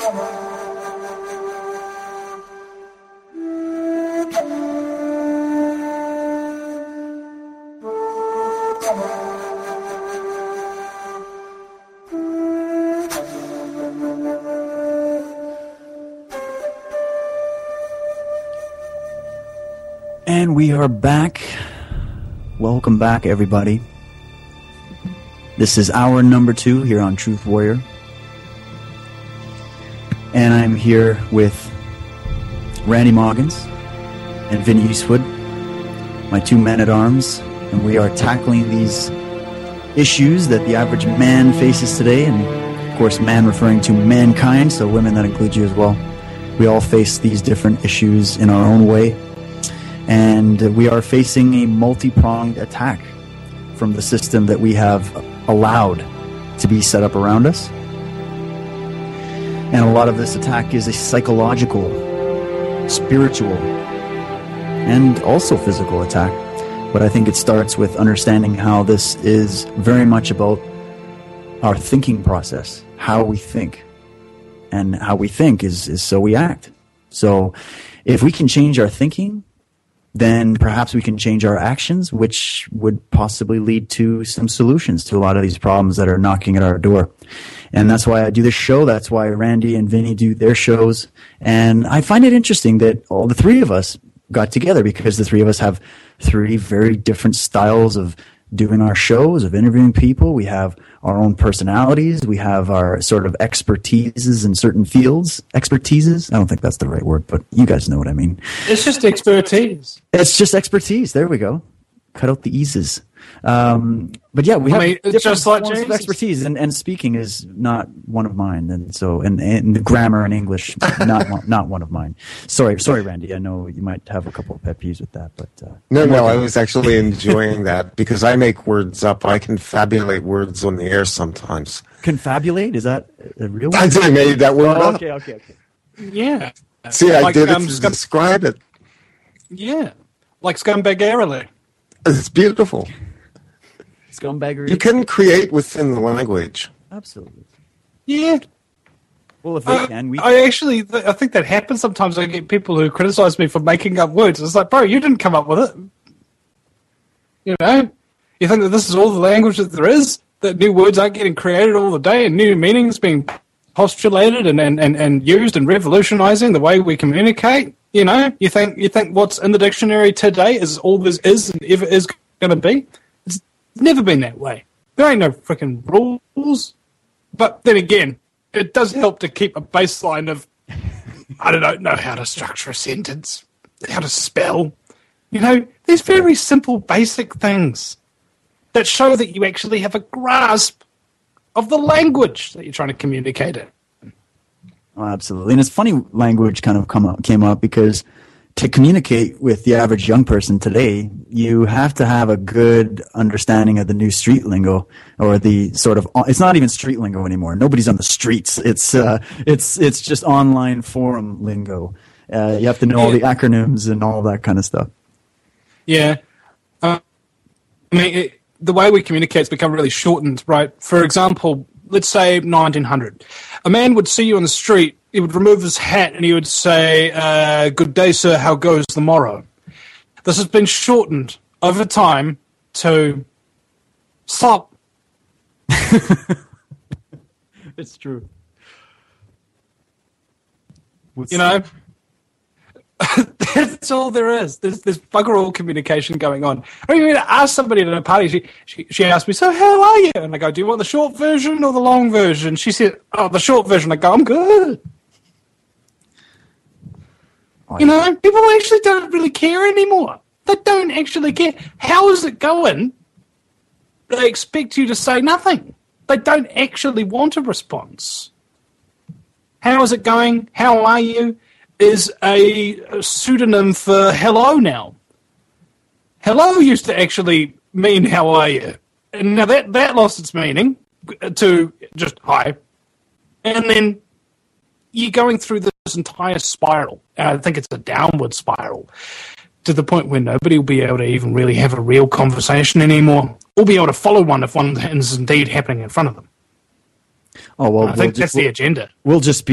And we are back. Welcome back, everybody. This is hour number 2 here on Truth Warrior. And I'm here with Randy Moggins and Vinny Eastwood, my 2 men-at-arms. And we are tackling these issues that the average man faces today. And, of course, man referring to mankind, so women, that includes you as well. We all face these different issues in our own way. And we are facing a multi-pronged attack from the system that we have allowed to be set up around us. And a lot of this attack is a psychological, spiritual, and also physical attack. But I think it starts with understanding how this is very much about our thinking process, how we think. And how we think is so we act. So if we can change our thinking, then perhaps we can change our actions, which would possibly lead to some solutions to a lot of these problems that are knocking at our door. And that's why I do this show. That's why Randy and Vinny do their shows. And I find it interesting that all the 3 of us got together, because the 3 of us have 3 very different styles of doing our shows, of interviewing people. We have our own personalities. We have our sort of expertises in certain fields. Expertises? I don't think that's the right word, but you guys know what I mean. It's just expertise. It's just expertise. There we go. Cut out the eases. But yeah, we have different just like forms of expertise, and speaking is not one of mine, and so and the grammar in English not one of mine. Sorry, Randy. I know you might have a couple of pet peeves with that, but no, I was actually enjoying that because I make words up. I confabulate words on the air sometimes. Confabulate? Is that a real word? I made that word up. Okay. Yeah. See, I did it to describe it. Yeah, like scumbaggerily. It's beautiful. Scumbaggery. You can create within the language. Absolutely. Yeah. Well, if they can, we. I think that happens sometimes. I get people who criticize me for making up words. It's like, bro, you didn't come up with it. You know, you think that this is all the language that there is. That new words aren't getting created all the day, and new meanings being postulated and used and revolutionizing the way we communicate. You know, you think what's in the dictionary today is all there is and ever is going to be. It's never been that way. There ain't no freaking rules. But then again, it does help to keep a baseline of, I don't know how to structure a sentence, how to spell. You know, these very simple, basic things that show that you actually have a grasp of the language that you're trying to communicate in. Oh, absolutely. And it's funny language kind of came up because to communicate with the average young person today, you have to have a good understanding of the new street lingo, or the sort of, it's not even street lingo anymore. Nobody's on the streets. It's just online forum lingo. You have to know all the acronyms and all that kind of stuff. Yeah. I mean, the way we communicate has become really shortened, right? For example, let's say 1900. A man would see you on the street, he would remove his hat and he would say, good day, sir, how goes the morrow? This has been shortened over time to stop. It's true. You know? That's all there is. There's bugger all communication going on. I mean, I asked somebody at a party, she asked me, so how are you? And I go, do you want the short version or the long version? She said, oh, the short version. I go, I'm good. You know, people actually don't really care anymore. They don't actually care. How is it going? They expect you to say nothing. They don't actually want a response. How is it going? How are you? Is a pseudonym for hello now. Hello used to actually mean how are you? And now that lost its meaning to just hi. And then you're going through this entire spiral. I think it's a downward spiral to the point where nobody will be able to even really have a real conversation anymore, or be able to follow one if one is indeed happening in front of them. Oh well, I think that's the agenda. We'll just be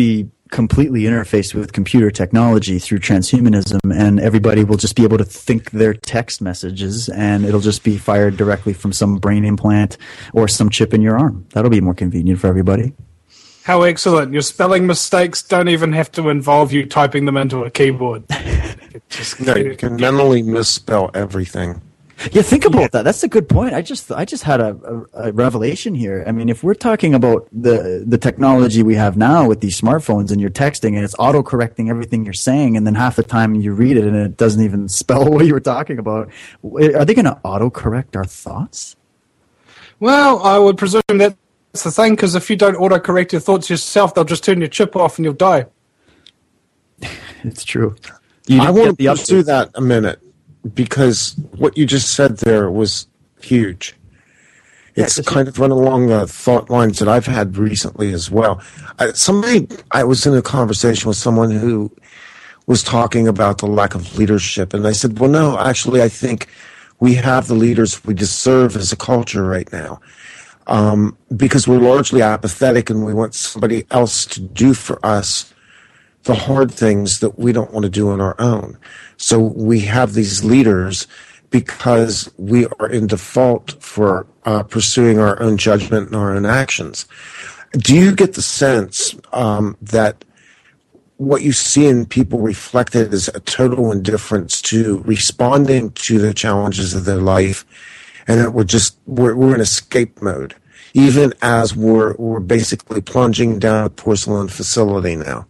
completely interfaced with computer technology through transhumanism, and everybody will just be able to think their text messages, and it'll just be fired directly from some brain implant or some chip in your arm. That'll be more convenient for everybody. How excellent. Your spelling mistakes don't even have to involve you typing them into a keyboard. No, you can mentally misspell everything. Yeah, think about that. That's a good point. I just had a revelation here. I mean, if we're talking about the technology we have now with these smartphones and you're texting and it's auto-correcting everything you're saying, and then half the time you read it and it doesn't even spell what you were talking about, are they going to auto-correct our thoughts? Well, I would presume that's the thing, because if you don't auto-correct your thoughts yourself, they'll just turn your chip off and you'll die. It's true. I want to pursue that a minute, because what you just said there was huge. It's kind of running along the thought lines that I've had recently as well. I was in a conversation with someone who was talking about the lack of leadership, and I said, well, no, actually, I think we have the leaders we deserve as a culture right now, because we're largely apathetic and we want somebody else to do for us the hard things that we don't want to do on our own. So we have these leaders because we are in default for pursuing our own judgment and our own actions. Do you get the sense that what you see in people reflected is a total indifference to responding to the challenges of their life, and that we're in escape mode, even as we're basically plunging down a porcelain facility now?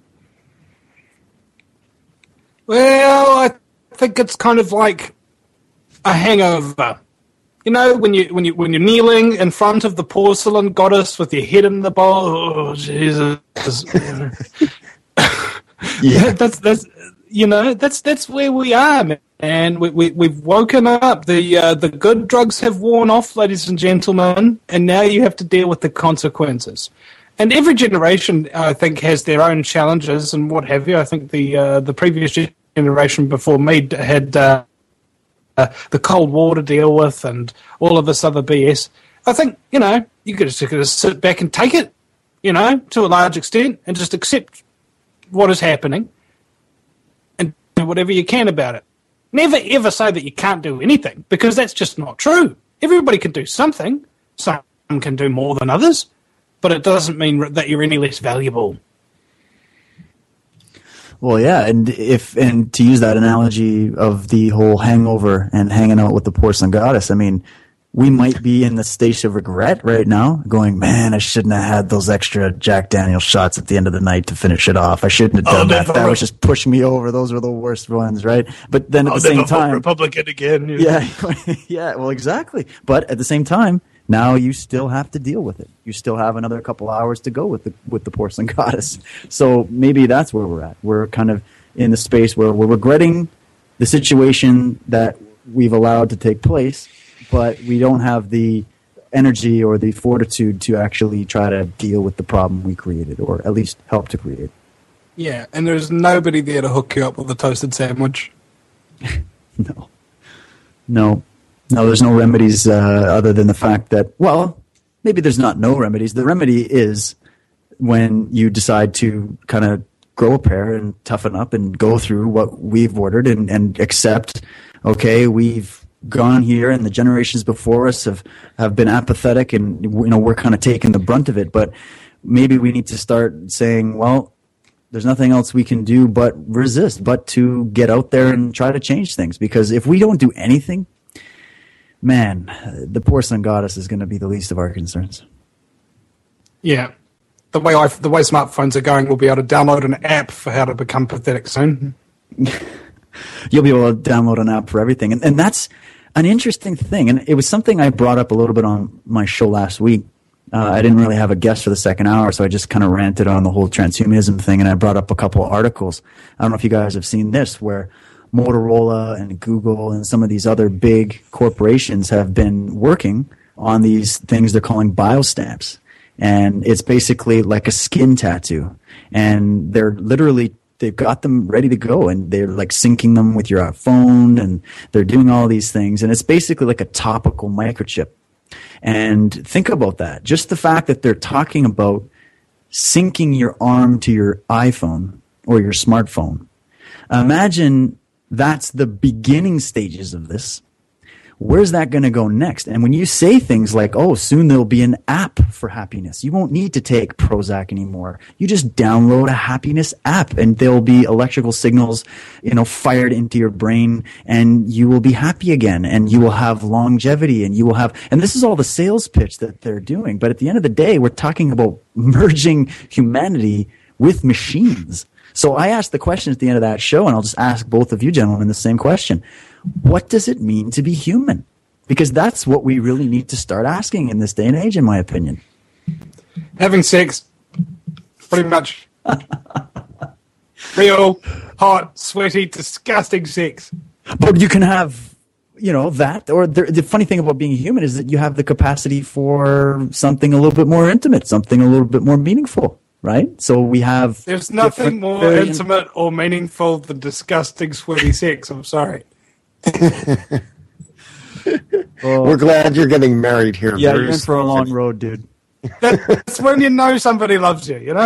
Well, I think it's kind of like a hangover. You know, when you're kneeling in front of the porcelain goddess with your head in the bowl. Oh, Jesus! Yeah, that's where we are, man. And we've woken up. The good drugs have worn off, ladies and gentlemen, and now you have to deal with the consequences. And every generation, I think, has their own challenges and what have you. I think the previous generation before me had the Cold War to deal with and all of this other BS. I think, you got to sit back and take it, to a large extent, and just accept what is happening and do whatever you can about it. Never, ever say that you can't do anything, because that's just not true. Everybody can do something. Some can do more than others. But it doesn't mean that you're any less valuable. Well, yeah, and to use that analogy of the whole hangover and hanging out with the porcelain goddess, I mean, we might be in the stage of regret right now, going, man, I shouldn't have had those extra Jack Daniel's shots at the end of the night to finish it off. I shouldn't have done that. That was just pushing me over. Those were the worst ones, right? But then at the same time, Republican again. Yeah, yeah, well, exactly. But at the same time, now you still have to deal with it. You still have another couple hours to go with the porcelain goddess. So maybe that's where we're at. We're kind of in the space where we're regretting the situation that we've allowed to take place, but we don't have the energy or the fortitude to actually try to deal with the problem we created, or at least help to create. Yeah, and there's nobody there to hook you up with a toasted sandwich. No, there's no remedies other than the fact that, well, maybe there's not no remedies. The remedy is when you decide to kind of grow a pair and toughen up and go through what we've ordered and accept, okay, we've gone here and the generations before us have been apathetic, and we're kind of taking the brunt of it. But maybe we need to start saying, well, there's nothing else we can do but resist, but to get out there and try to change things. Because if we don't do anything, man, the porcelain goddess is going to be the least of our concerns. Yeah. The way smartphones are going, we'll be able to download an app for how to become pathetic soon. You'll be able to download an app for everything. And that's an interesting thing. And it was something I brought up a little bit on my show last week. I didn't really have a guest for the second hour, so I just kind of ranted on the whole transhumanism thing, and I brought up a couple of articles. I don't know if you guys have seen this, where Motorola and Google and some of these other big corporations have been working on these things they're calling biostamps. And it's basically like a skin tattoo. And they've got them ready to go, and they're like syncing them with your phone, and they're doing all these things. And it's basically like a topical microchip. And think about that. Just the fact that they're talking about syncing your arm to your iPhone or your smartphone. Imagine that's the beginning stages of this. Where's that going to go next? And when you say things like, oh, soon there'll be an app for happiness. You won't need to take Prozac anymore. You just download a happiness app and there'll be electrical signals, fired into your brain, and you will be happy again, and you will have longevity, and you will have, and this is all the sales pitch that they're doing. But at the end of the day, we're talking about merging humanity with machines. So I asked the question at the end of that show, and I'll just ask both of you gentlemen the same question. What does it mean to be human? Because that's what we really need to start asking in this day and age, in my opinion. Having sex, pretty much. Real, hot, sweaty, disgusting sex. But you can have, that. Or the funny thing about being a human is that you have the capacity for something a little bit more intimate, something a little bit more meaningful. Right? So we have... There's nothing more intimate or meaningful than disgusting, sweaty sex. I'm sorry. We're glad you're getting married here. Yeah, you're in for a long road, dude. That's when you know somebody loves you,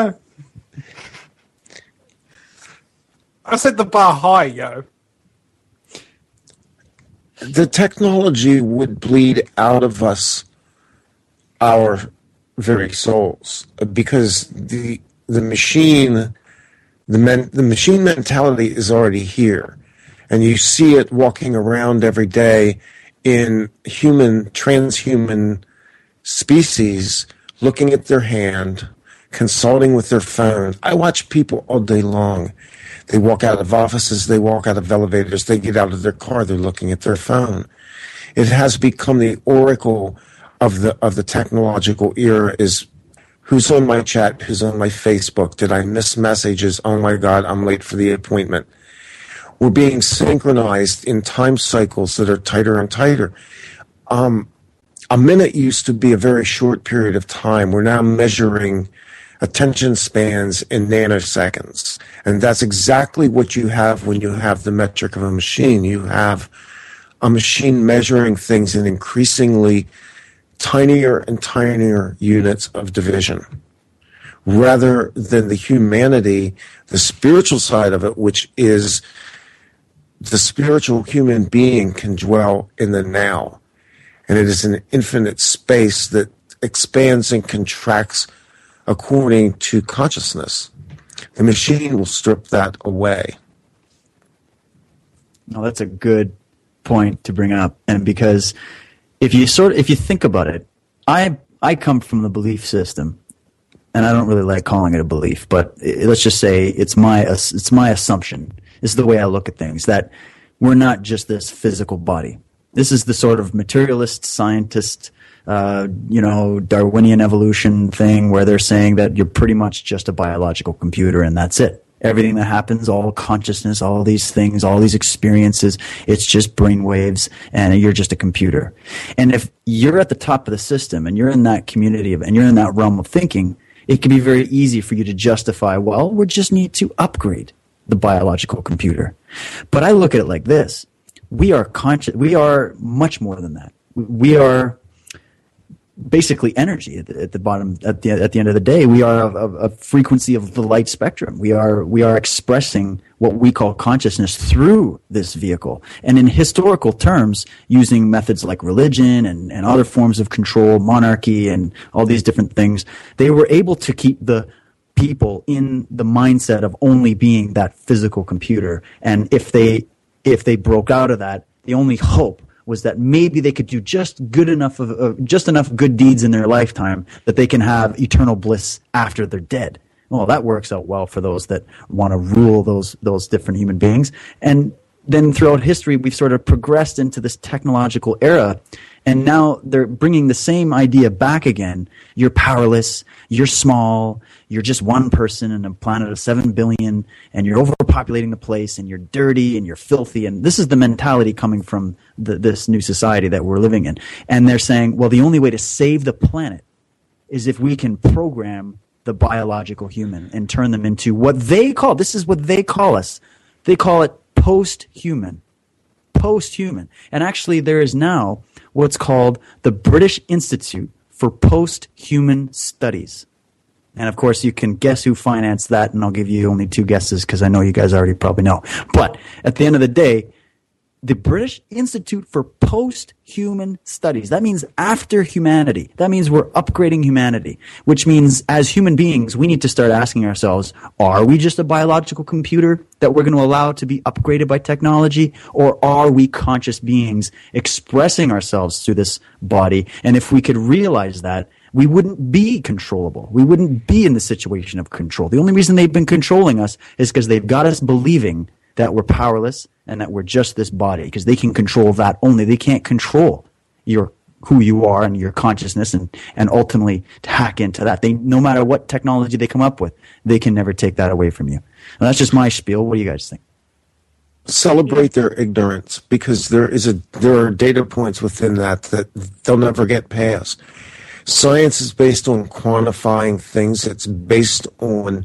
I set the bar high, yo. The technology would bleed out of us our very souls, because the machine mentality is already here, and you see it walking around every day in transhuman species, looking at their hand, consulting with their phone. I watch people all day long. They walk out of offices, they walk out of elevators, they get out of their car, they're looking at their phone. It has become the oracle of the technological era is who's on my chat, who's on my Facebook, did I miss messages? Oh my God, I'm late for the appointment. We're being synchronized in time cycles that are tighter and tighter. A minute used to be a very short period of time. We're now measuring attention spans in nanoseconds. And that's exactly what you have when you have the metric of a machine. You have a machine measuring things in increasingly tinier and tinier units of division, rather than the humanity, the spiritual side of it, which is the spiritual human being can dwell in the now. And it is an infinite space that expands and contracts according to consciousness. The machine will strip that away. No, that's a good point to bring up. And because if you think about it, I come from the belief system, and I don't really like calling it a belief, but let's just say it's my assumption. This is the way I look at things, that we're not just this physical body. This is the sort of materialist, scientist, Darwinian evolution thing where they're saying that you're pretty much just a biological computer and that's it. Everything that happens, all consciousness, all these things, all these experiences, it's just brain waves and you're just a computer. And if you're at the top of the system and you're in that community and you're in that realm of thinking, it can be very easy for you to justify, well, we just need to upgrade the biological computer. But I look at it like this. We are conscious. We are much more than that. We are basically energy at the bottom. At the end of the day, we are a frequency of the light spectrum. We are expressing what we call consciousness through this vehicle. And in historical terms, using methods like religion and other forms of control, monarchy, and all these different things, they were able to keep the people in the mindset of only being that physical computer. And if they broke out of that, the only hope was that maybe they could do just enough good deeds in their lifetime that they can have eternal bliss after they're dead. Well, that works out well for those that want to rule those different human beings. And then throughout history, we've sort of progressed into this technological era, and now they're bringing the same idea back again. You're powerless, you're small, you're just one person in a planet of 7 billion, and you're overpopulating the place, and you're dirty, and you're filthy. And this is the mentality coming from this new society that we're living in. And they're saying, well, the only way to save the planet is if we can program the biological human and turn them into what they call, this is what they call us. They call it post-human. Post-human. And actually there is now what's called the British Institute for Post-Human Studies. And of course, you can guess who financed that, and I'll give you only 2 guesses because I know you guys already probably know. But at the end of the day, the British Institute for Post-Human Studies, that means after humanity. That means we're upgrading humanity, which means as human beings, we need to start asking ourselves, are we just a biological computer that we're going to allow to be upgraded by technology, or are we conscious beings expressing ourselves through this body? And if we could realize that, we wouldn't be controllable. We wouldn't be in the situation of control. The only reason they've been controlling us is because they've got us believing that we're powerless and that we're just this body, because they can control that only. They can't control who you are and your consciousness and ultimately hack into that. No matter what technology they come up with, they can never take that away from you. And that's just my spiel. What do you guys think? Celebrate their ignorance, because there are data points within that they'll never get past. Science is based on quantifying things. It's based on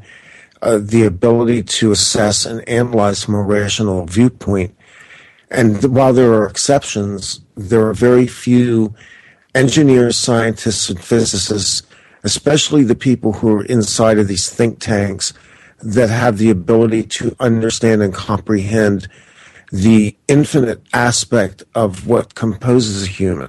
the ability to assess and analyze from a rational viewpoint. And while there are exceptions, there are very few engineers, scientists, and physicists, especially the people who are inside of these think tanks, that have the ability to understand and comprehend the infinite aspect of what composes a human.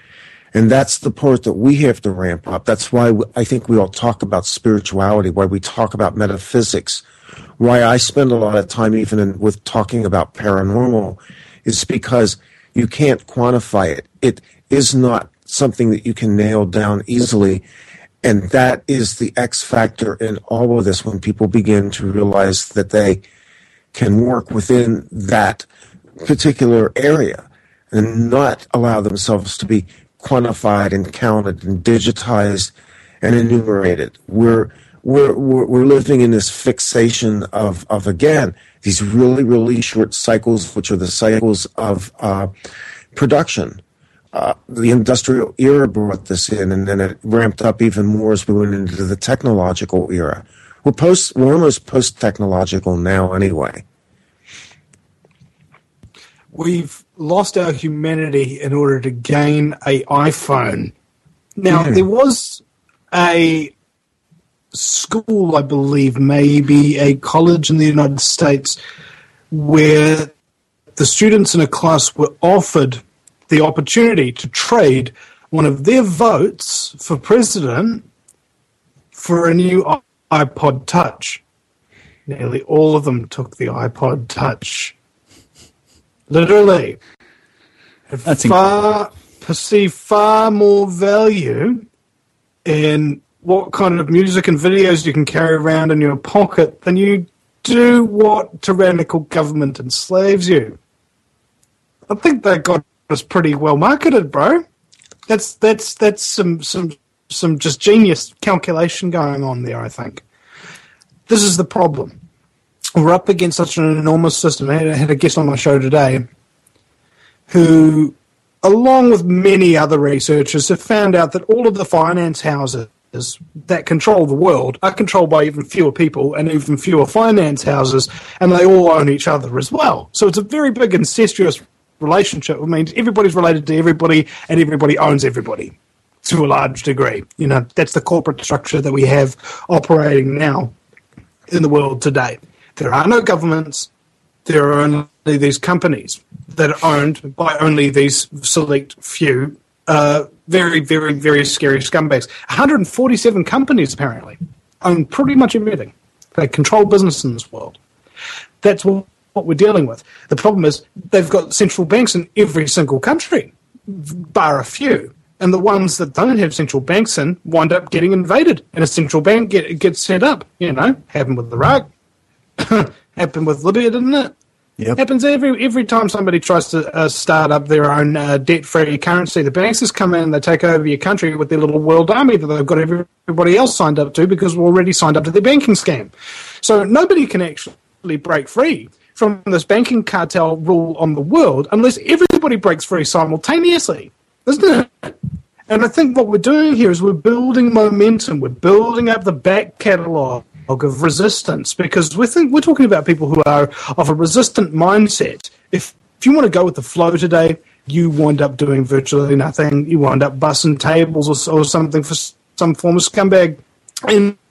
And that's the part that we have to ramp up. That's why I think we all talk about spirituality, why we talk about metaphysics, why I spend a lot of time even with talking about paranormal, is because you can't quantify it. It is not something that you can nail down easily. And that is the X factor in all of this, when people begin to realize that they can work within that particular area and not allow themselves to be quantified and counted and digitized and enumerated. We're living in this fixation of again, these really, really short cycles, which are the cycles of production. The industrial era brought this in, and then it ramped up even more as we went into the technological era. We're almost post-technological now anyway. We've lost our humanity in order to gain an iPhone. Now, there was a school, I believe, maybe a college in the United States, where the students in a class were offered the opportunity to trade one of their votes for president for a new iPod Touch. Nearly all of them took the iPod Touch. Literally. Perceive far more value in what kind of music and videos you can carry around in your pocket than you do what tyrannical government enslaves you. I think they got us pretty well marketed, bro. That's some just genius calculation going on there, I think. This is the problem. We're up against such an enormous system. I had a guest on my show today who, along with many other researchers, have found out that all of the finance houses that control the world are controlled by even fewer people and even fewer finance houses, and they all own each other as well. So it's a very big incestuous relationship. It means everybody's related to everybody and everybody owns everybody to a large degree. You know, that's the corporate structure that we have operating now in the world today. There are no governments. There are only these companies that are owned by only these select few very, very, very scary scumbags. 147 companies, apparently, own pretty much everything. They control business in this world. That's what we're dealing with. The problem is they've got central banks in every single country, bar a few. And the ones that don't have central banks in wind up getting invaded, and a central bank gets set up. You know, happened with Iraq, happened with Libya, didn't it? Yep. Happens every time somebody tries to start up their own debt-free currency. The banks just come in and they take over your country with their little world army that they've got everybody else signed up to because we're already signed up to their banking scam. So nobody can actually break free from this banking cartel rule on the world unless everybody breaks free simultaneously, isn't it? And I think what we're doing here is we're building momentum. We're building up the back catalogue of resistance, because we're talking about people who are of a resistant mindset. If you want to go with the flow today, you wind up doing virtually nothing. You wind up bussing tables or something for some form of scumbag in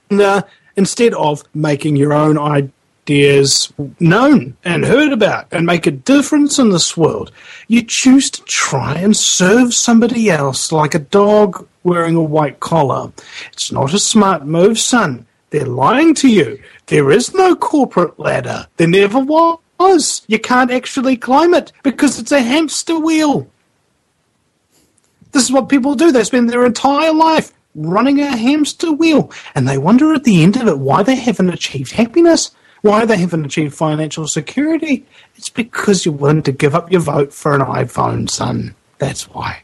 instead of making your own ideas known and heard about and make a difference in this world, you choose to try and serve somebody else like a dog wearing a white collar. It's not a smart move, son. They're lying to you. There is no corporate ladder. There never was. You can't actually climb it because it's a hamster wheel. This is what people do. They spend their entire life running a hamster wheel, and they wonder at the end of it why they haven't achieved happiness, why they haven't achieved financial security. It's because you're willing to give up your vote for an iPhone, son. That's why.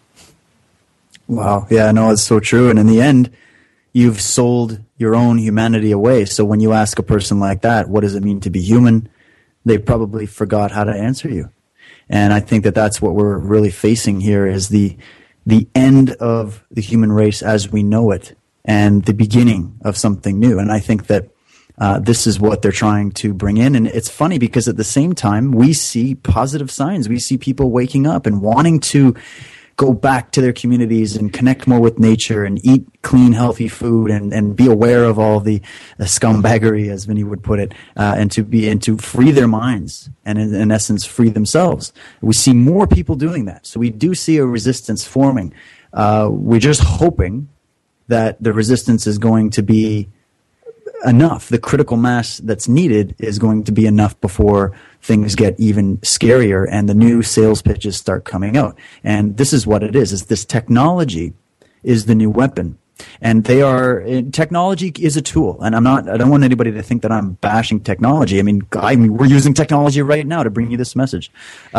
Wow. Yeah, no, it's so true. And in the end, you've sold your own humanity away. So when you ask a person like that, what does it mean to be human? They probably forgot how to answer you. And I think that that's what we're really facing here is the end of the human race as we know it and the beginning of something new. And I think that this is what they're trying to bring in. And it's funny because at the same time, we see positive signs. We see people waking up and wanting to go back to their communities and connect more with nature and eat clean, healthy food and be aware of all the scumbaggery, as Vinny would put it, and to free their minds and in essence free themselves. We see more people doing that. So we do see a resistance forming. We're just hoping that the resistance is going to be enough. The critical mass that's needed is going to be enough before things get even scarier and the new sales pitches start coming out. And this is what it is this technology is the new weapon. And technology is a tool. And I don't want anybody to think that I'm bashing technology. I mean, we're using technology right now to bring you this message.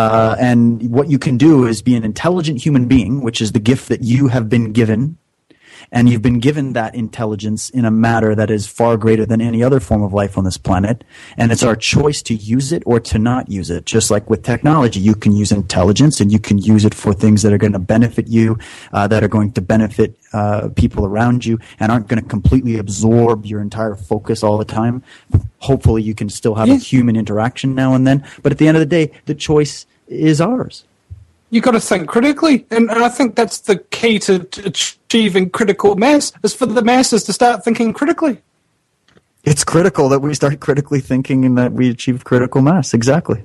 And what you can do is be an intelligent human being, which is the gift that you have been given. And you've been given that intelligence in a matter that is far greater than any other form of life on this planet. And it's our choice to use it or to not use it. Just like with technology, you can use intelligence and you can use it for things that are going to benefit you, that are going to benefit people around you and aren't going to completely absorb your entire focus all the time. Hopefully you can still have a human interaction now and then. But at the end of the day, the choice is ours. You got to think critically, and I think that's the key to achieving critical mass, is for the masses to start thinking critically. It's critical that we start critically thinking and that we achieve critical mass, exactly.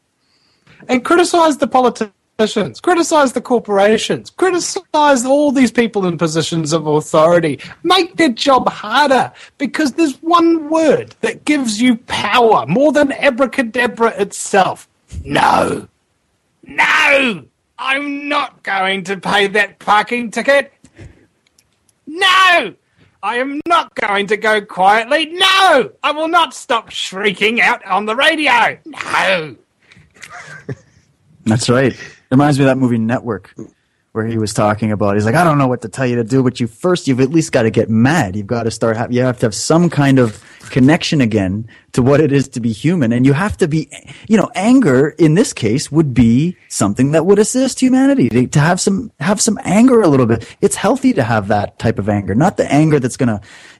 And criticize the politicians, criticize the corporations, criticize all these people in positions of authority. Make their job harder, because there's one word that gives you power more than abracadabra itself. No. No! I'm not going to pay that parking ticket. No! I am not going to go quietly. No! I will not stop shrieking out on the radio. No! That's right. Reminds me of that movie Network, where he was talking about, he's like, I don't know what to tell you to do, but you've at least got to get mad. You've got to start, you have to have some kind of connection again to what it is to be human. And you have to be, anger in this case would be something that would assist humanity to have some anger a little bit. It's healthy to have that type of anger, not the anger that's going to,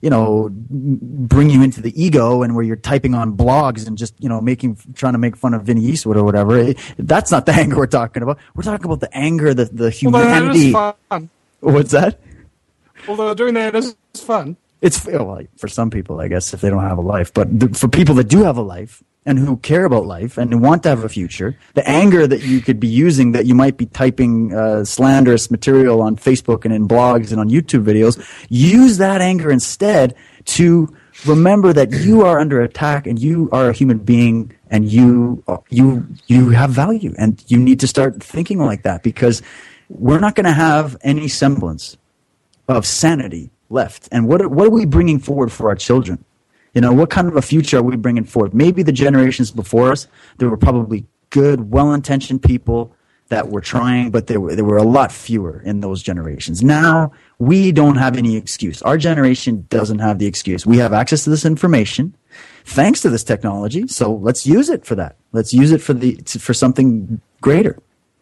bring you into the ego and where you're typing on blogs and just, trying to make fun of Vinny Eastwood or whatever. That's not the anger we're talking about. We're talking about the anger, the humanity. Well, that is fun. What's that? Although doing that is fun. It's for some people, I guess, if they don't have a life. But for people that do have a life and who care about life and who want to have a future, the anger that you could be using, that you might be typing slanderous material on Facebook and in blogs and on YouTube videos, use that anger instead to remember that you are under attack and you are a human being and you have value, and you need to start thinking like that, because we're not going to have any semblance of sanity left. And what are we bringing forward for our children? What kind of a future are we bringing forward? Maybe the generations before us, there were probably good, well-intentioned people that were trying, but there were a lot fewer in those generations. Now, we don't have any excuse. Our generation doesn't have the excuse. We have access to this information thanks to this technology, so let's use it for that. Let's use it for something greater.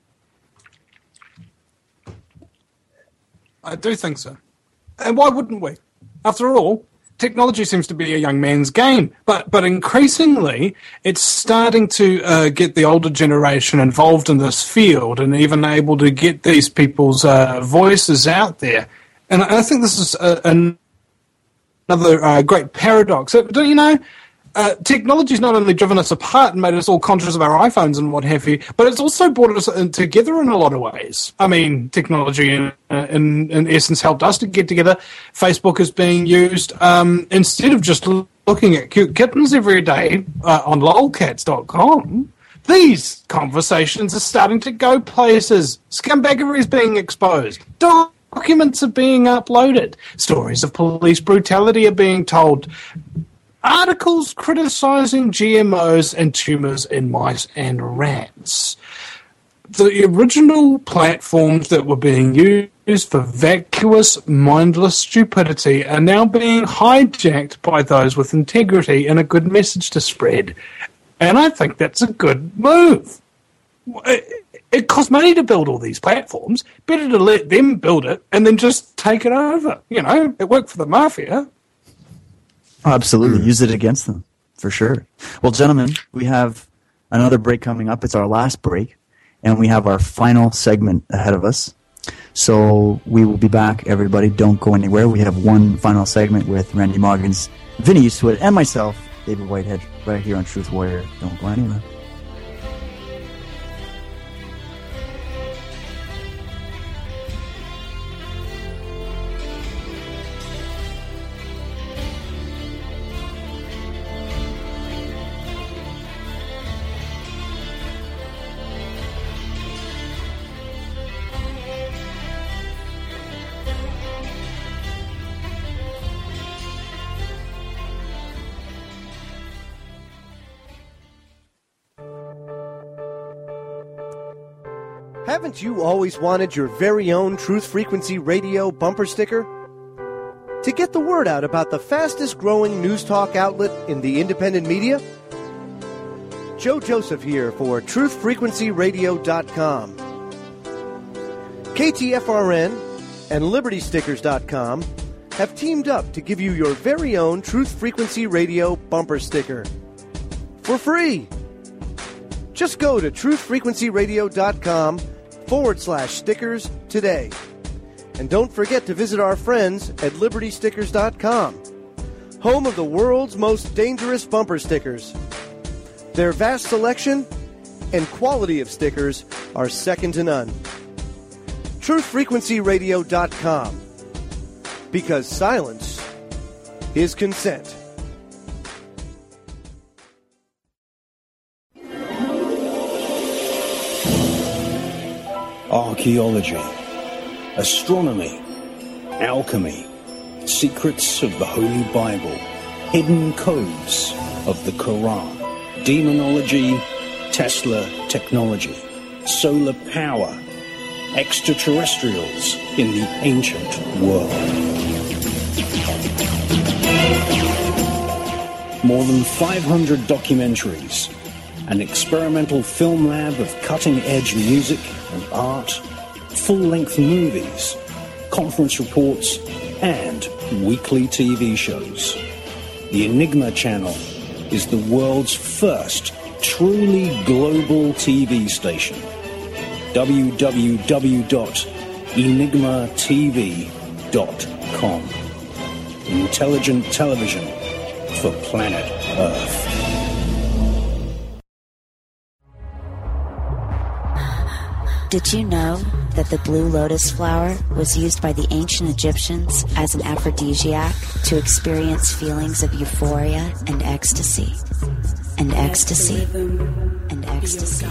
I do think so. And why wouldn't we? After all, technology seems to be a young man's game, but increasingly it's starting to get the older generation involved in this field and even able to get these people's voices out there. And I think this is another great paradox. Don't you know? Technology's not only driven us apart and made us all conscious of our iPhones and what have you, but it's also brought us together in a lot of ways. I mean, technology in essence helped us to get together. Facebook is being used instead of just looking at cute kittens every day on lolcats.com. These conversations are starting to go places. Scumbaggery is being exposed. Documents are being uploaded. Stories of police brutality are being told. Articles criticizing GMOs and tumors in mice and rats. The original platforms that were being used for vacuous, mindless stupidity are now being hijacked by those with integrity and a good message to spread. And I think that's a good move. It costs money to build all these platforms. Better to let them build it and then just take it over. You know, it worked for the mafia. Oh, absolutely. Use it against them, for sure. Well, gentlemen, we have another break coming up. It's our last break, and we have our final segment ahead of us. So we will be back, everybody. Don't go anywhere. We have one final segment with Randy Moggins, Vinny Eastwood, and myself, David Whitehead, right here on Truth Warrior. Don't go anywhere. Haven't you always wanted your very own Truth Frequency Radio bumper sticker? To get the word out about the fastest growing news talk outlet in the independent media? Joe Joseph here for TruthFrequencyRadio.com. KTFRN and LibertyStickers.com have teamed up to give you your very own Truth Frequency Radio bumper sticker for free. Just go to TruthFrequencyRadio.com/stickers today. And don't forget to visit our friends at LibertyStickers.com, home of the world's most dangerous bumper stickers. Their vast selection and quality of stickers are second to none. TruthFrequencyRadio.com, because silence is consent. Archaeology, astronomy, alchemy, secrets of the Holy Bible, hidden codes of the Quran, demonology, Tesla technology, solar power, extraterrestrials in the ancient world. More than 500 documentaries, an experimental film lab of cutting-edge music and art, full-length movies, conference reports, and weekly TV shows. The Enigma Channel is the world's first truly global TV station. www.enigmatv.com. Intelligent television for planet Earth. Did you know that the blue lotus flower was used by the ancient Egyptians as an aphrodisiac to experience feelings of euphoria and ecstasy? And ecstasy. And ecstasy.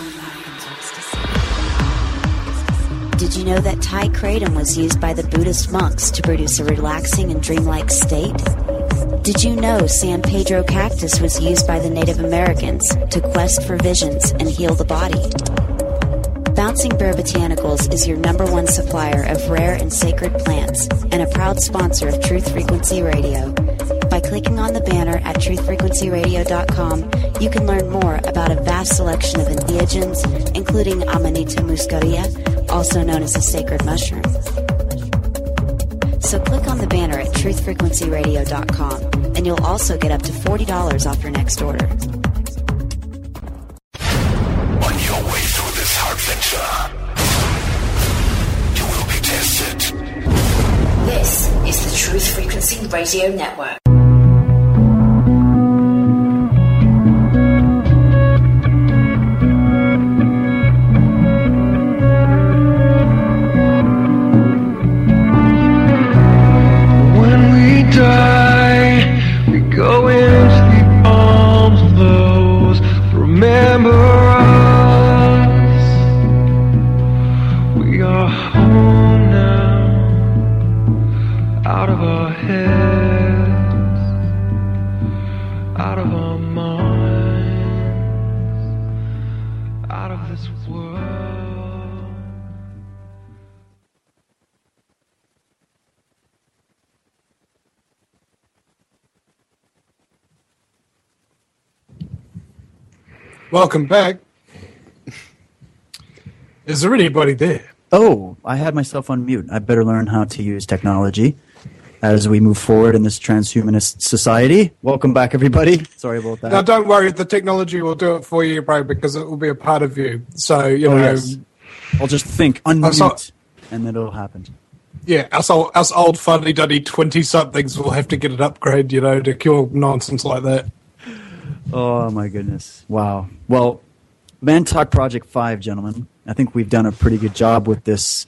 Did you know that Thai kratom was used by the Buddhist monks to produce a relaxing and dreamlike state? Did you know San Pedro cactus was used by the Native Americans to quest for visions and heal the body? Bouncing Bear Botanicals is your #1 supplier of rare and sacred plants and a proud sponsor of Truth Frequency Radio. By clicking on the banner at truthfrequencyradio.com, you can learn more about a vast selection of entheogens, including Amanita muscaria, also known as a sacred mushroom. So click on the banner at truthfrequencyradio.com, and you'll also get up to $40 off your next order. This is the Truth Frequency Radio Network. When we die, we go into the arms of those who remember us. We are home now, out of our heads, out of our minds, out of this world. Welcome back. Is there anybody there? Oh, I had myself on mute. I better learn how to use technology as we move forward in this transhumanist society. Welcome back, everybody. Sorry about that. Now, don't worry. The technology will do it for you, bro, because it will be a part of you. So, you know. Yes. I'll just think, unmute, and then it'll happen. Yeah, us old fuddy-duddy 20-somethings will have to get an upgrade, you know, to cure nonsense like that. Oh, my goodness. Wow. Well, Man Talk Project 5, gentlemen. I think we've done a pretty good job with this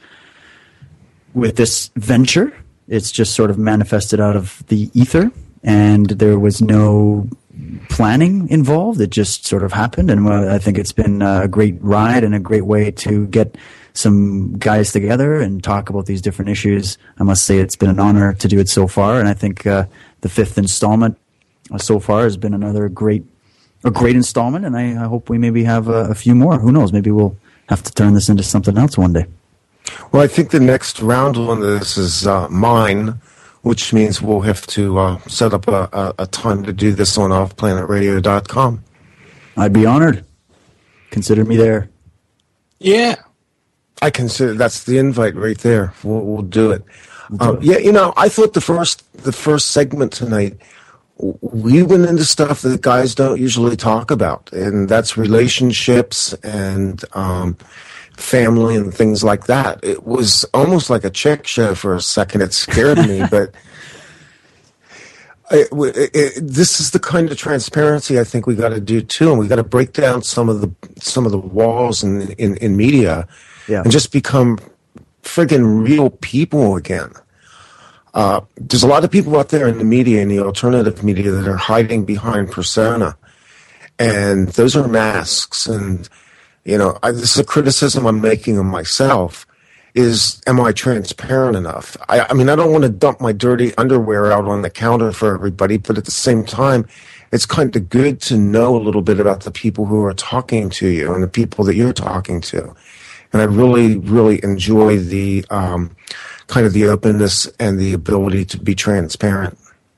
venture. It's just sort of manifested out of the ether, and there was no planning involved. It just sort of happened, and I think it's been a great ride and a great way to get some guys together and talk about these different issues. I must say it's been an honor to do it so far, and I think the fifth installment so far has been a great installment, and I hope we maybe have a few more. Who knows? Maybe we'll have to turn this into something else one day. Well, I think the next round on this is mine, which means we'll have to set up a time to do this on offplanetradio.com. I'd be honored. Consider me there. Yeah. I consider that's the invite right there. We'll do it. Yeah, you know, I thought the first segment tonight, we went into stuff that guys don't usually talk about, and that's relationships and family and things like that. It was almost like a chick show for a second. It scared me, but this is the kind of transparency I think we got to do too, and we got to break down some of the walls in media, and just become friggin' real people again. There's a lot of people out there in the media, in the alternative media, that are hiding behind persona, and those are masks. And you know, this is a criticism I'm making of myself: is am I transparent enough? I mean, I don't want to dump my dirty underwear out on the counter for everybody, but at the same time, it's kind of good to know a little bit about the people who are talking to you and the people that you're talking to. And I really, really enjoy the kind of the openness and the ability to be transparent.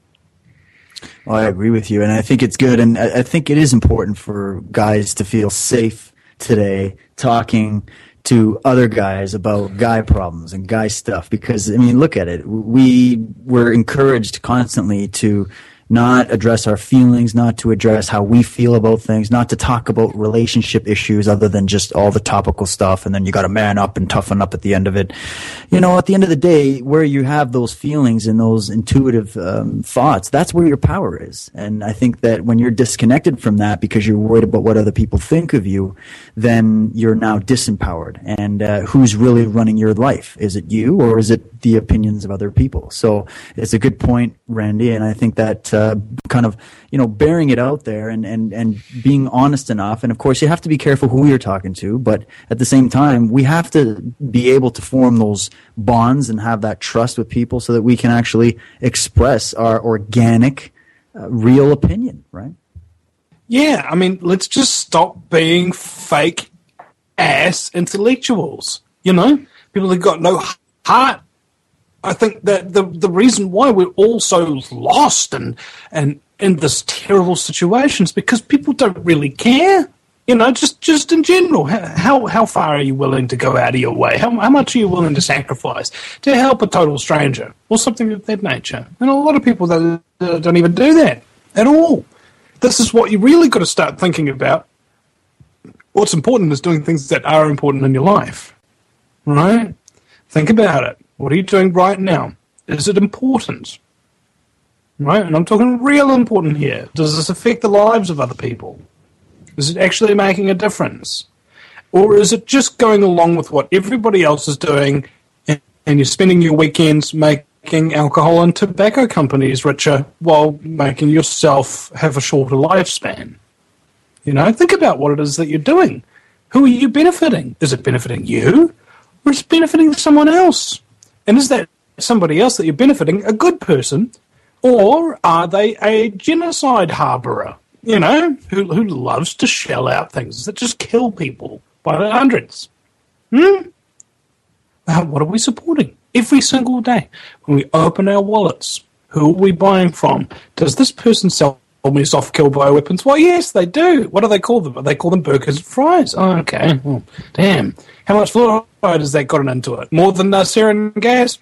Well, I agree with you, and I think it's good, and I think it is important for guys to feel safe today talking to other guys about guy problems and guy stuff, because, I mean, look at it. We were encouraged constantly to not address our feelings, not to address how we feel about things, not to talk about relationship issues other than just all the topical stuff, and then you got to man up and toughen up at the end of it. You know, at the end of the day, where you have those feelings and those intuitive thoughts, that's where your power is. And I think that when you're disconnected from that because you're worried about what other people think of you, then you're now disempowered. And who's really running your life? Is it you, or is it the opinions of other people? So it's a good point, Randy, and I think that kind of, you know, bearing it out there and being honest enough. And of course, you have to be careful who you're talking to, but at the same time, we have to be able to form those bonds and have that trust with people so that we can actually express our organic, real opinion, right? Yeah, I mean, let's just stop being fake ass intellectuals, you know? People that got no heart. I think that the reason why we're all so lost and in this terrible situation is because people don't really care. You know, just in general, how far are you willing to go out of your way? How much are you willing to sacrifice to help a total stranger or something of that nature? And a lot of people that don't even do that at all. This is what you really got to start thinking about. What's important is doing things that are important in your life, right? Think about it. What are you doing right now? Is it important? Right? And I'm talking real important here. Does this affect the lives of other people? Is it actually making a difference? Or is it just going along with what everybody else is doing, and you're spending your weekends making alcohol and tobacco companies richer while making yourself have a shorter lifespan? You know, think about what it is that you're doing. Who are you benefiting? Is it benefiting you, or is it benefiting someone else? And is that somebody else that you're benefiting a good person, or are they a genocide harborer, you know, who loves to shell out things that just kill people by the hundreds? What are we supporting every single day? When we open our wallets, who are we buying from? Does this person sell me soft-kill bioweapons? Well, yes, they do. What do they call them? They call them burgers and fries. Oh, okay. Oh, damn. How much fluoride has that gotten into it? More than sarin gas?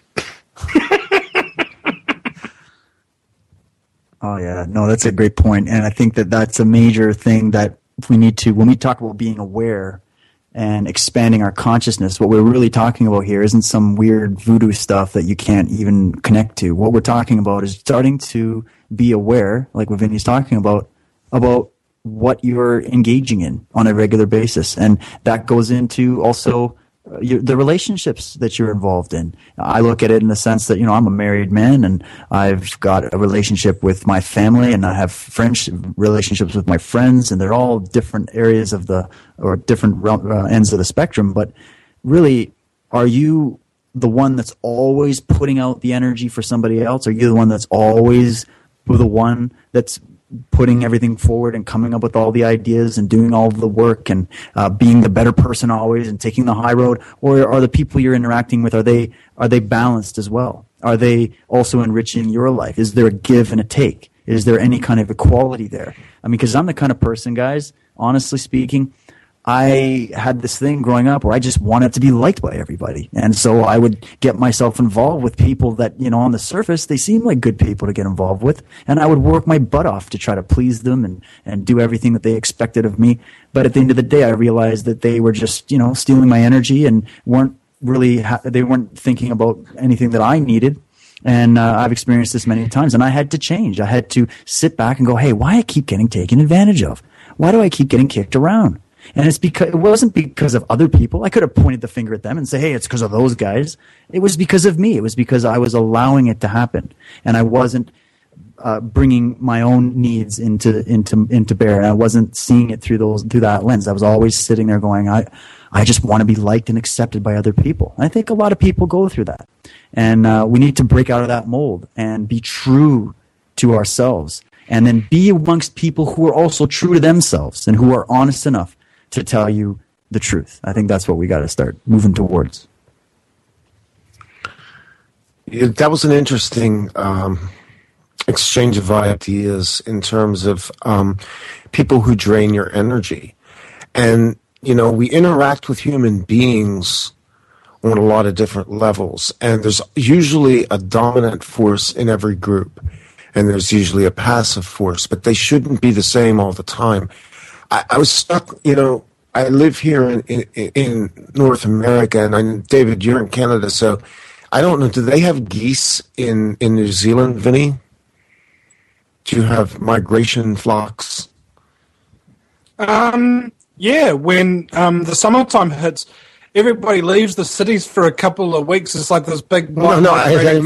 Oh, yeah. No, that's a great point. And I think that that's a major thing that we need to, when we talk about being aware and expanding our consciousness, what we're really talking about here isn't some weird voodoo stuff that you can't even connect to. What we're talking about is starting to be aware, like what Vinny's talking about what you're engaging in on a regular basis. And that goes into also the relationships that you're involved in. I look at it in the sense that, you know, I'm a married man and I've got a relationship with my family and I have relationships with my friends, and they're all different areas of different ends of the spectrum. But really, are you the one that's always putting out the energy for somebody else? Are you the one that's always the one that's putting everything forward and coming up with all the ideas and doing all of the work and being the better person always and taking the high road? Or are the people you're interacting with, are they balanced as well? Are they also enriching your life? Is there a give and a take? Is there any kind of equality there? I mean, because I'm the kind of person, guys, honestly speaking, I had this thing growing up where I just wanted to be liked by everybody. And so I would get myself involved with people that, you know, on the surface, they seem like good people to get involved with. And I would work my butt off to try to please them and do everything that they expected of me. But at the end of the day, I realized that they were just, you know, stealing my energy and weren't really, they weren't thinking about anything that I needed. And I've experienced this many times. And I had to change. I had to sit back and go, hey, why I keep getting taken advantage of? Why do I keep getting kicked around? And it wasn't because of other people. I could have pointed the finger at them and say, hey, it's because of those guys. It was because of me. It was because I was allowing it to happen. And I wasn't bringing my own needs into bear. And I wasn't seeing it through that lens. I was always sitting there going, I just want to be liked and accepted by other people. And I think a lot of people go through that. And we need to break out of that mold and be true to ourselves. And then be amongst people who are also true to themselves and who are honest enough to tell you the truth. I think that's what we got to start moving towards. That was an interesting exchange of ideas in terms of people who drain your energy. And, you know, we interact with human beings on a lot of different levels. And there's usually a dominant force in every group. And there's usually a passive force. But they shouldn't be the same all the time. I was stuck, you know, I live here in North America, and David, you're in Canada, so I don't know, do they have geese in New Zealand, Vinny? Do you have migration flocks? Yeah, when the summertime hits, everybody leaves the cities for a couple of weeks. It's like this big... I know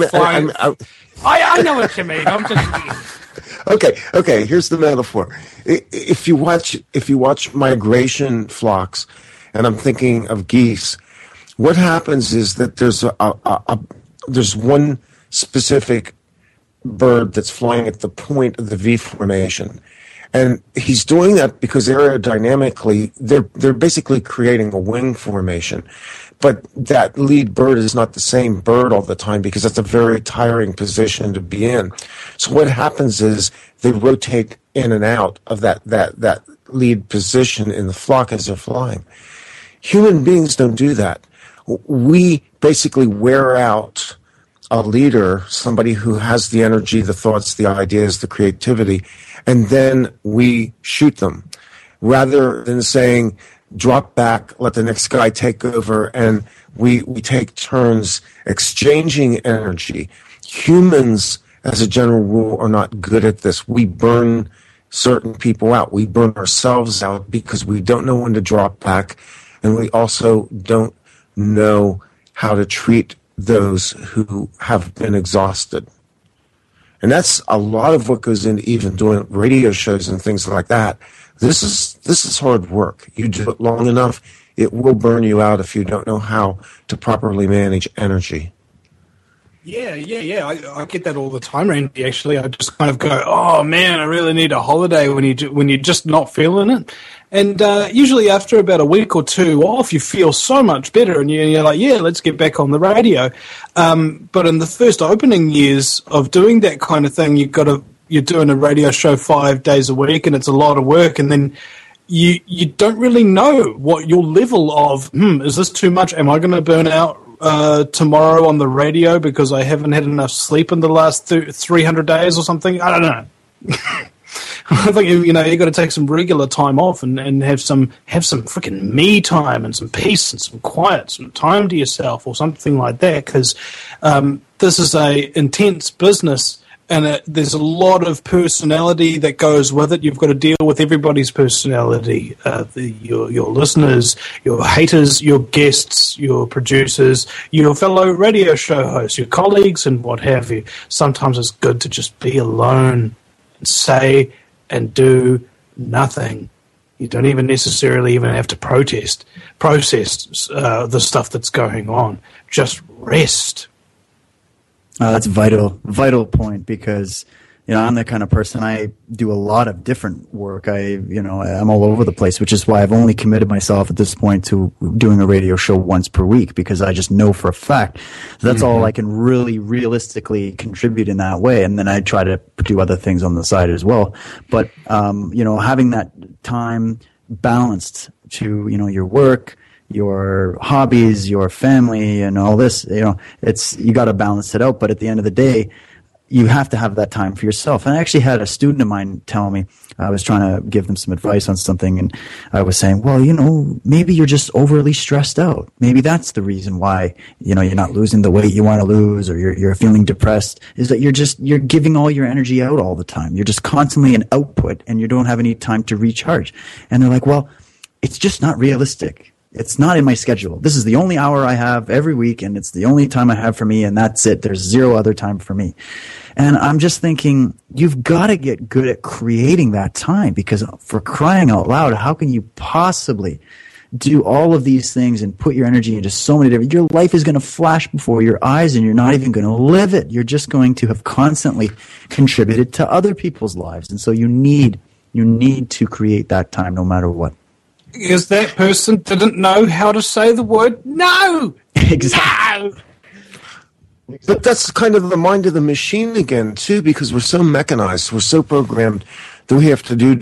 what you mean. I'm just... Okay. Here's the metaphor. If you watch migration flocks, and I'm thinking of geese, what happens is that there's one specific bird that's flying at the point of the V formation, and he's doing that because aerodynamically they're basically creating a wing formation. But that lead bird is not the same bird all the time because that's a very tiring position to be in. So what happens is they rotate in and out of that lead position in the flock as they're flying. Human beings don't do that. We basically wear out a leader, somebody who has the energy, the thoughts, the ideas, the creativity, and then we shoot them rather than saying, drop back, let the next guy take over, and we take turns exchanging energy. Humans, as a general rule, are not good at this. We burn certain people out. We burn ourselves out because we don't know when to drop back, and we also don't know how to treat those who have been exhausted. And that's a lot of what goes into even doing radio shows and things like that. This is hard work. You do it long enough, it will burn you out if you don't know how to properly manage energy. Yeah. I get that all the time, Randy. Actually, I just kind of go, "Oh man, I really need a holiday." When you're just not feeling it, and usually after about a week or two off, you feel so much better, and you're like, "Yeah, let's get back on the radio." But in the first opening years of doing that kind of thing, you're doing a radio show 5 days a week, and it's a lot of work, and then you don't really know what your level of is this too much? Am I going to burn out tomorrow on the radio because I haven't had enough sleep in the last 300 days or something? I don't know. I think you got to take some regular time off and have some freaking me time and some peace and some quiet, some time to yourself or something like that, because this is a intense business. And there's a lot of personality that goes with it. You've got to deal with everybody's personality, your listeners, your haters, your guests, your producers, your fellow radio show hosts, your colleagues, and what have you. Sometimes it's good to just be alone and say and do nothing. You don't even necessarily have to process the stuff that's going on. Just rest. That's a vital point, because I'm the kind of person, I do a lot of different work. I'm all over the place, which is why I've only committed myself at this point to doing a radio show once per week, because I just know for a fact that's all I can really realistically contribute in that way. And then I try to do other things on the side as well. But, having that time balanced to, your work, your hobbies, your family, and all this, you got to balance it out. But at the end of the day, you have to have that time for yourself. And I actually had a student of mine tell me, I was trying to give them some advice on something, and I was saying, well, maybe you're just overly stressed out. Maybe that's the reason why, you're not losing the weight you want to lose, or you're feeling depressed, is that you're giving all your energy out all the time. You're just constantly in output, and you don't have any time to recharge. And they're like, well, it's just not realistic. It's not in my schedule. This is the only hour I have every week, and it's the only time I have for me, and that's it. There's zero other time for me. And I'm just thinking, you've got to get good at creating that time, because for crying out loud, how can you possibly do all of these things and put your energy into so many different... Your life is going to flash before your eyes, and you're not even going to live it. You're just going to have constantly contributed to other people's lives. And so you need to create that time no matter what. Because that person didn't know how to say the word no. Exactly. No. But that's kind of the mind of the machine again, too, because we're so mechanized, we're so programmed that we have to do,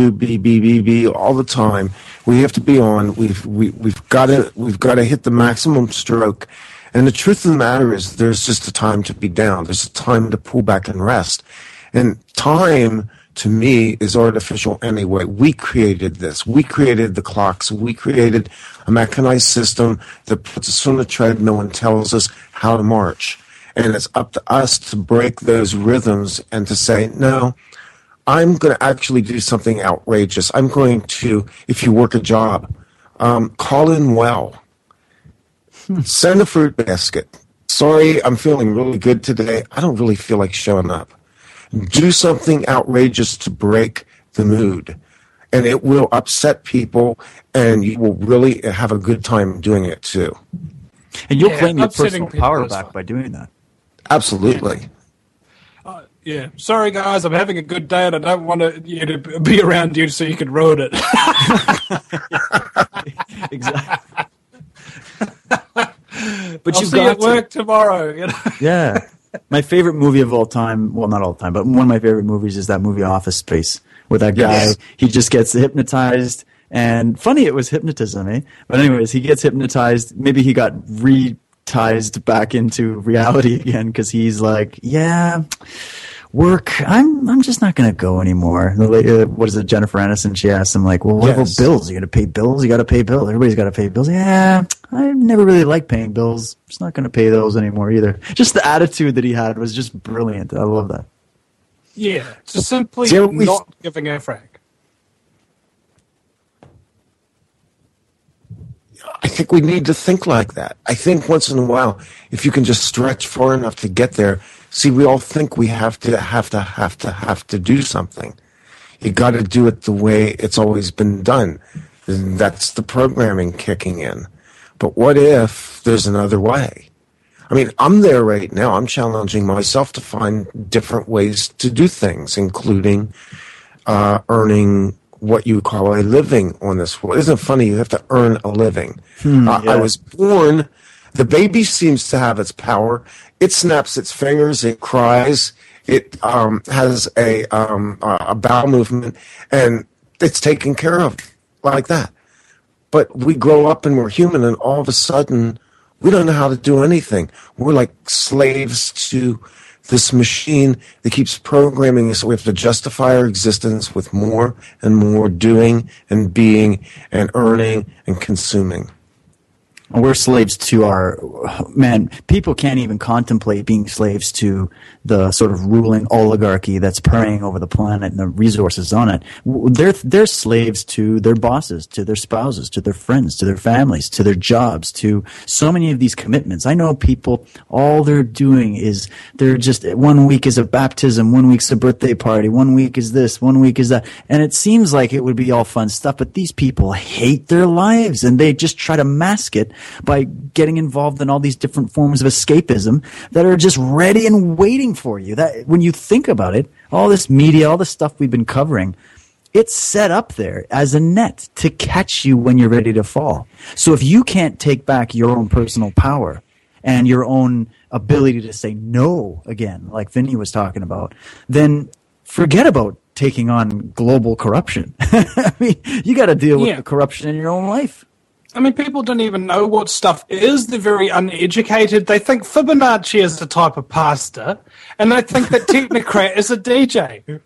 be all the time. We have to be on. We've got to hit the maximum stroke. And the truth of the matter is, there's just a time to be down. There's a time to pull back and rest. And time, to me, is artificial anyway. We created this. We created the clocks. We created a mechanized system that puts us on the treadmill and tells us how to march. And it's up to us to break those rhythms and to say, no, I'm going to actually do something outrageous. I'm going to, if you work a job, call in well. Send a fruit basket. Sorry, I'm feeling really good today. I don't really feel like showing up. Do something outrageous to break the mood, and it will upset people, and you will really have a good time doing it too. And you'll claim your personal power back by doing that. Absolutely. Yeah. Sorry, guys, I'm having a good day, and I don't want you to be around you so you can ruin it. Exactly. But I'll see you at work tomorrow. Yeah. My favorite movie of all time, well, not all the time, but one of my favorite movies is that movie Office Space, where that guy, he just gets hypnotized. And funny, it was hypnotism, eh? But anyways, he gets hypnotized. Maybe he got retized back into reality again, because he's like, yeah, work, I'm just not going to go anymore. What is it, Jennifer Aniston? She asked him, like, well, what about bills? You got to pay bills? You got to pay bills. Everybody's got to pay bills. Yeah, I never really liked paying bills. Just not going to pay those anymore either. Just the attitude that he had was just brilliant. I love that. Yeah, just simply not giving a frack. I think we need to think like that. I think once in a while, if you can just stretch far enough to get there, see, we all think we have to do something. You got to do it the way it's always been done. And that's the programming kicking in. But what if there's another way? I mean, I'm there right now. I'm challenging myself to find different ways to do things, including earning what you call a living on this world. Isn't it funny? You have to earn a living. I was born. The baby seems to have its power. It snaps its fingers. It cries. It has a bowel movement, and it's taken care of like that. But we grow up and we're human, and all of a sudden, we don't know how to do anything. We're like slaves to this machine that keeps programming us. So we have to justify our existence with more and more doing and being and earning and consuming. We're slaves to our, man, people can't even contemplate being slaves to the sort of ruling oligarchy that's preying over the planet and the resources on it. They're slaves to their bosses, to their spouses, to their friends, to their families, to their jobs, to so many of these commitments. I know people, all they're doing is they're just, 1 week is a baptism, 1 week's a birthday party, 1 week is this, 1 week is that. And it seems like it would be all fun stuff, but these people hate their lives and they just try to mask it by getting involved in all these different forms of escapism that are just ready and waiting for you. That when you think about it, all this media, all the stuff we've been covering, it's set up there as a net to catch you when you're ready to fall. So if you can't take back your own personal power and your own ability to say no again, like Vinny was talking about, then forget about taking on global corruption. I mean, you got to deal with the corruption in your own life. I mean, people don't even know what stuff is. They're very uneducated. They think Fibonacci is a type of pasta, and they think that Technocrat is a DJ.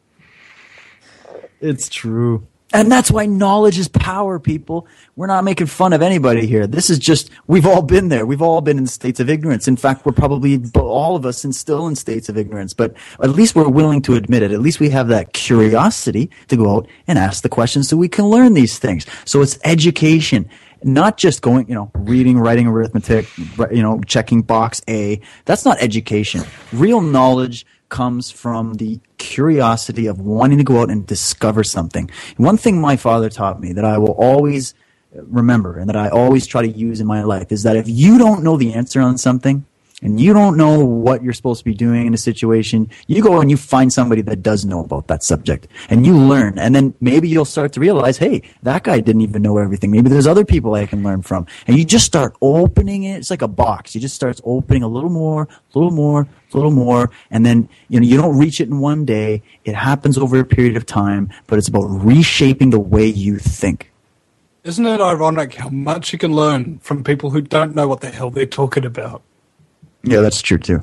It's true. And that's why knowledge is power, people. We're not making fun of anybody here. This is just, we've all been there. We've all been in states of ignorance. In fact, we're probably, all of us, still in states of ignorance. But at least we're willing to admit it. At least we have that curiosity to go out and ask the questions so we can learn these things. So it's education. Not just going, reading, writing, arithmetic, checking box A. That's not education. Real knowledge comes from the curiosity of wanting to go out and discover something. One thing my father taught me that I will always remember and that I always try to use in my life is that if you don't know the answer on something and you don't know what you're supposed to be doing in a situation, you go and you find somebody that does know about that subject and you learn. And then maybe you'll start to realize, hey, that guy didn't even know everything. Maybe there's other people I can learn from. And you just start opening it. It's like a box. You just start opening a little more, and then you don't reach it in one day. It happens over a period of time, but it's about reshaping the way you think. Isn't it ironic how much you can learn from people who don't know what the hell they're talking about? Yeah, that's true too.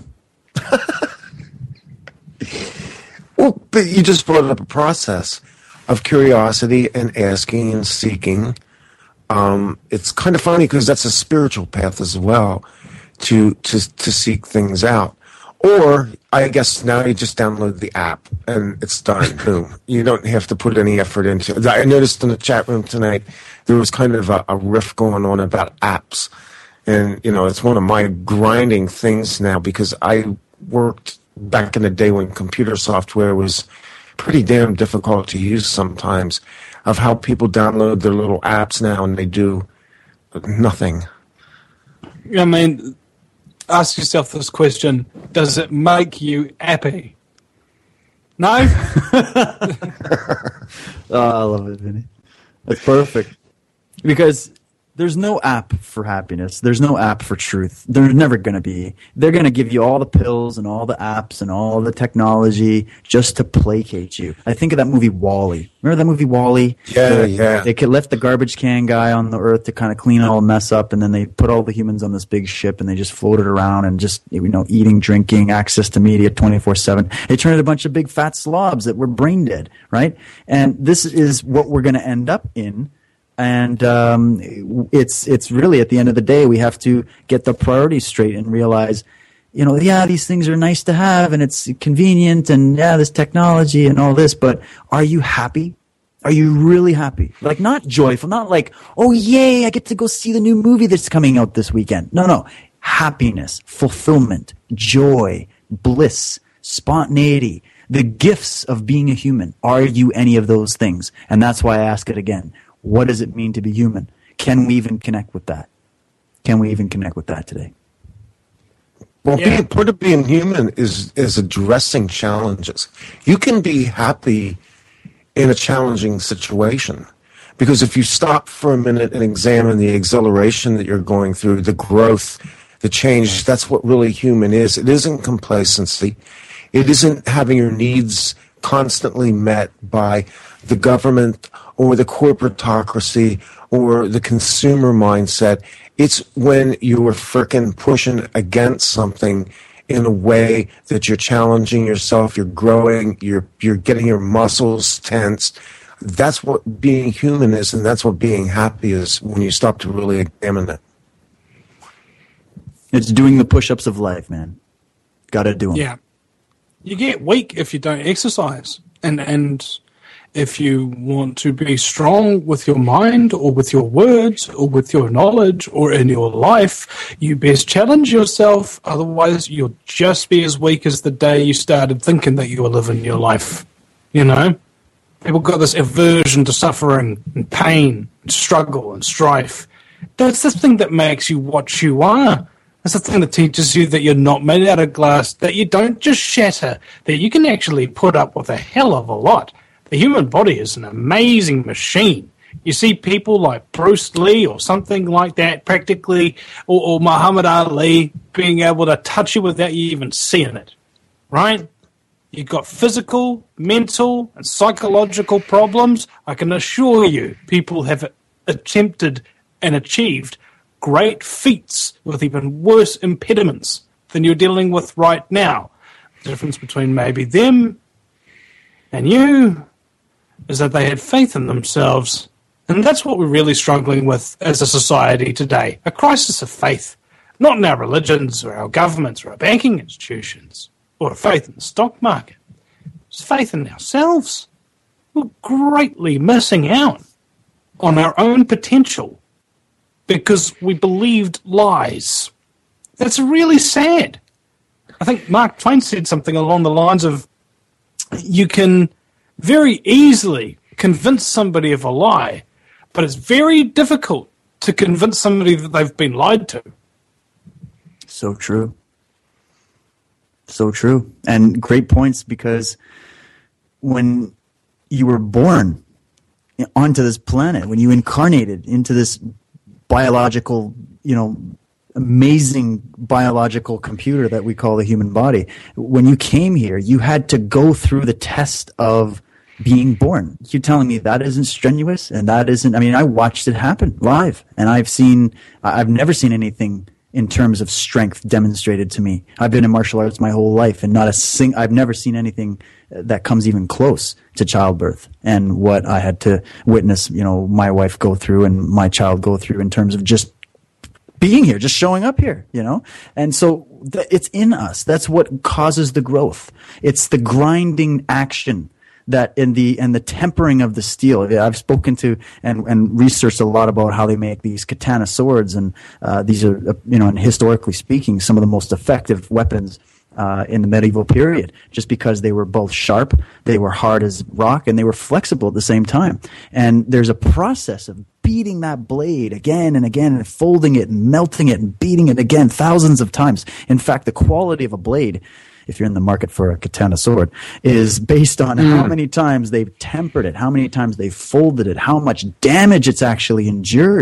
Well, but you just brought up a process of curiosity and asking and seeking. It's kind of funny because that's a spiritual path as well, to seek things out. Or I guess now you just download the app and it's done. Boom. You don't have to put any effort into it. I noticed in the chat room tonight there was kind of a riff going on about apps. And, it's one of my grinding things now because I worked back in the day when computer software was pretty damn difficult to use sometimes, of how people download their little apps now and they do nothing. I mean, ask yourself this question. Does it make you happy? No? Oh, I love it, Vinny. That's perfect. Because There's no app for happiness. There's no app for truth. There's never going to be. They're going to give you all the pills and all the apps and all the technology just to placate you. I think of that movie WALL-E. Remember that movie WALL-E? Yeah. They left the garbage can guy on the earth to kind of clean all the mess up, and then they put all the humans on this big ship, and they just floated around and just, eating, drinking, access to media 24/7. They turned into a bunch of big fat slobs that were brain dead, right? And this is what we're going to end up in. And it's really, at the end of the day, we have to get the priorities straight and realize, these things are nice to have and it's convenient and this technology and all this, but are you happy? Are you really happy? Like, not joyful, not like, oh yay, I get to go see the new movie that's coming out this weekend. No. Happiness, fulfillment, joy, bliss, spontaneity, the gifts of being a human. Are you any of those things? And that's why I ask it again. What does it mean to be human? Can we even connect with that? Can we even connect with that today? Well, part of being human is addressing challenges. You can be happy in a challenging situation, because if you stop for a minute and examine the exhilaration that you're going through, the growth, the change, that's what really human is. It isn't complacency. It isn't having your needs constantly met by the government or the corporatocracy or the consumer mindset. It's when you are frickin' pushing against something in a way that you're challenging yourself, you're growing, you're getting your muscles tensed. That's what being human is, and that's what being happy is when you stop to really examine it. It's doing the push-ups of life, man. Got to do them. Yeah. You get weak if you don't exercise. And if you want to be strong with your mind or with your words or with your knowledge or in your life, you best challenge yourself. Otherwise, you'll just be as weak as the day you started thinking that you were living your life. People got this aversion to suffering and pain and struggle and strife. That's the thing that makes you what you are. That's the thing that teaches you that you're not made out of glass, that you don't just shatter, that you can actually put up with a hell of a lot. The human body is an amazing machine. You see people like Bruce Lee or something like that practically, or Muhammad Ali being able to touch you without you even seeing it, right? You've got physical, mental, and psychological problems. I can assure you people have attempted and achieved great feats with even worse impediments than you're dealing with right now. The difference between maybe them and you is that they had faith in themselves. And that's what we're really struggling with as a society today. A crisis of faith. Not in our religions or our governments or our banking institutions or a faith in the stock market. It's faith in ourselves. We're greatly missing out on our own potential because we believed lies. That's really sad. I think Mark Twain said something along the lines of, you can very easily convince somebody of a lie, but it's very difficult to convince somebody that they've been lied to. So true. So true. And great points, because when you were born onto this planet, when you incarnated into this biological, amazing biological computer that we call the human body, when you came here, you had to go through the test of being born. You're telling me that isn't strenuous and that isn't, I watched it happen live, and I've never seen anything in terms of strength demonstrated to me. I've been in martial arts my whole life, and I've never seen anything that comes even close to childbirth and what I had to witness, my wife go through and my child go through in terms of just being here, just showing up here, And so it's in us. That's what causes the growth. It's the grinding action that and the tempering of the steel. I've spoken to and researched a lot about how they make these katana swords, and these are, and historically speaking, some of the most effective weapons in the medieval period, just because they were both sharp, they were hard as rock, and they were flexible at the same time. And there's a process of beating that blade again and again, and folding it and melting it and beating it again thousands of times. In fact, the quality of a blade, if you're in the market for a katana sword, is based on how many times they've tempered it, how many times they've folded it, how much damage it's actually endured.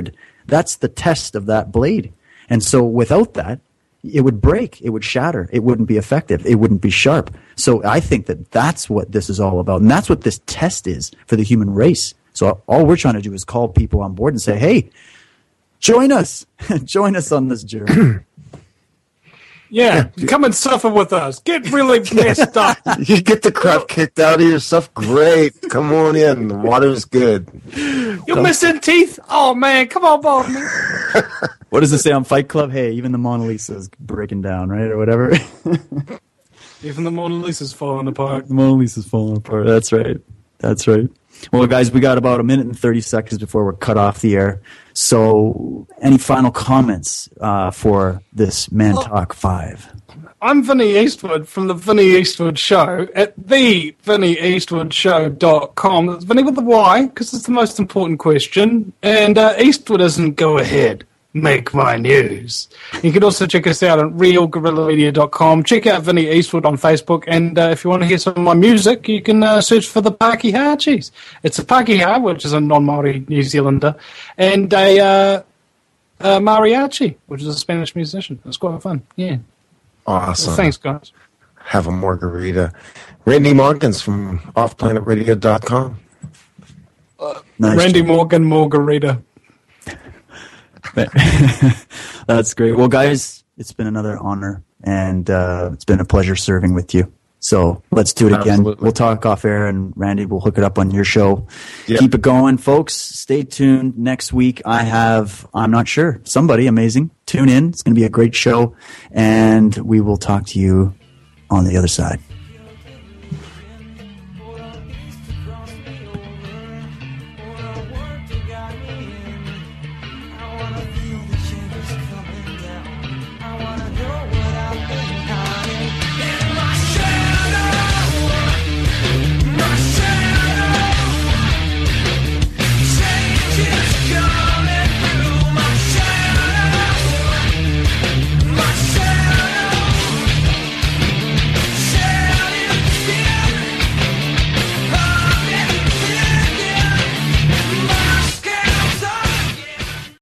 That's the test of that blade. And so without that, it would break, it would shatter, it wouldn't be effective, it wouldn't be sharp. So I think that that's what this is all about. And that's what this test is for the human race. So all we're trying to do is call people on board and say, hey, join us. Join us on this journey. Yeah, come and suffer with us. Get really messed up. You get the crap kicked out of your stuff. Great. Come on in. The water's good. You're missing teeth? Oh, man. Come on, Bob. What does it say on Fight Club? Hey, even the Mona Lisa is breaking down, right? Or whatever. Even the Mona Lisa's falling apart. The Mona Lisa's falling apart. That's right. That's right. Well, guys, we got about 1 minute and 30 seconds before we're cut off the air. So any final comments for this Man Talk 5? I'm Vinny Eastwood from the Vinny Eastwood Show at thevinnyeastwoodshow.com. That's Vinny with the Y, because it's the most important question. And Eastwood isn't go ahead. Make my news. You can also check us out at realguerrillamedia.com. Check out Vinny Eastwood on Facebook, and if you want to hear some of my music, you can search for the Pakihachis. It's a Pakeha, which is a non-Maori New Zealander, and a mariachi, which is a Spanish musician. It's quite fun. Yeah. Awesome. Thanks, guys. Have a margarita. Randy Morgans from offplanetradio.com. Nice. Randy Morgan Margarita. That's great. Well, guys, it's been another honor, and it's been a pleasure serving with you. So let's do it again. Absolutely. We'll talk off air, and Randy, we'll hook it up on your show. Yep. Keep it going, folks. Stay tuned. Next week, I'm not sure, somebody amazing. Tune in. It's going to be a great show, and we will talk to you on the other side.